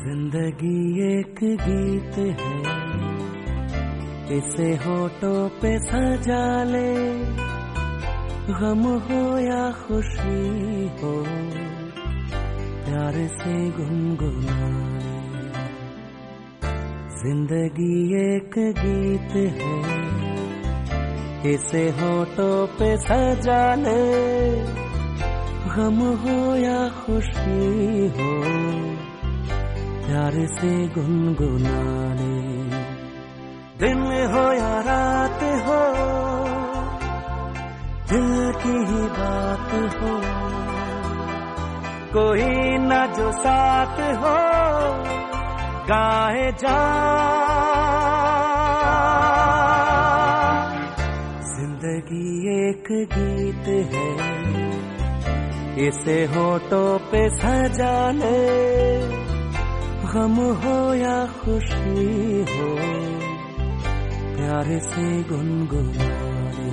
जिंदगी एक गीत है, इसे होठों पे सजा ले। गम हो या खुशी हो, प्यार से गुनगुनाए। जिंदगी एक गीत है, इसे होठों पे सजा ले। गम हो या खुशी हो, प्यार से गुनगुना ले। दिन हो या रात हो, दिल की ही बात हो। कोई ना जो साथ हो, गाए जा। जिंदगी एक गीत है, इसे होठों पे सजा ले। गम हो या खुशी हो, प्यार से गुनगुना ले।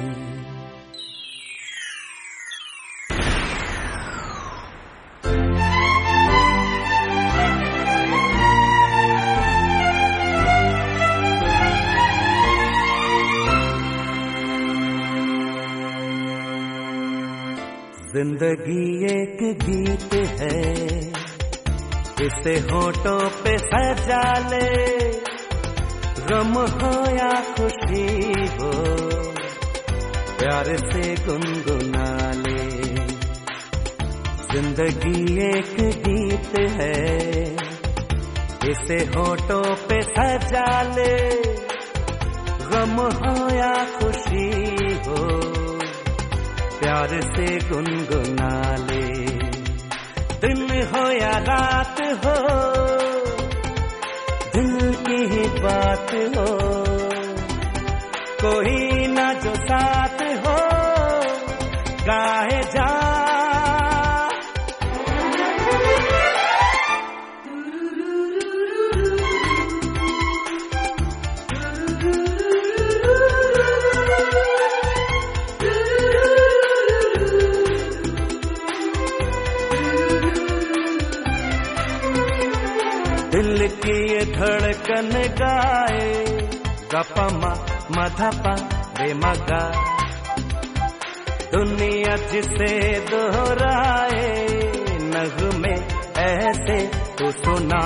जिंदगी एक गीत है, इसे होठों पे सजा ले। गम हो या खुशी हो, प्यार से गुनगुना ले। जिंदगी एक गीत है, इसे होठों पे सजा ले। गम हो या खुशी हो, प्यार से गुनगुना ले। दिन हो या रात हो, दिल की ही बात हो। कोई ना जो साथ हो, गाए जा। दिल की ये धड़कन गाए, गपमा मधपा रे मगा। दुनिया जिसे दोहराए, नगमे ऐसे तो सुना।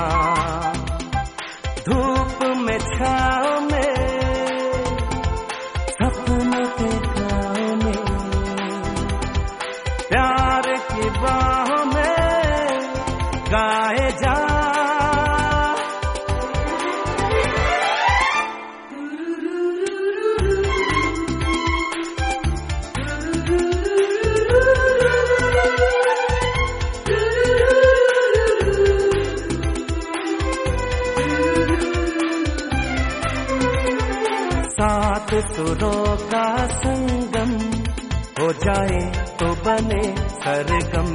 धूप में छाँव में, सपनों के गाँव में, प्यार की बाहों में गाए जा। सात सुरों का संगम हो जाए तो बने सरगम।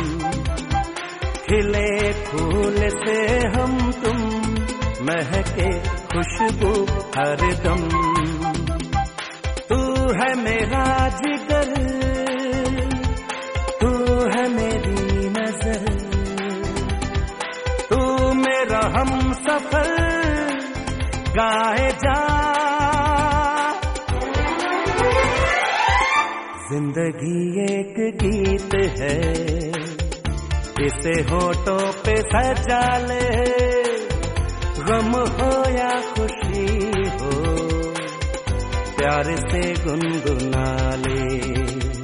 खिले फूल से हम तुम, महके खुशबू हरदम। तू है मेरा जिगर, तू है मेरी नजर। तू मेरा हम सफर, गाए जा। जिंदगी एक गीत है, इसे होठों पे सजा ले। गम हो या खुशी हो, प्यार से गुनगुना ले।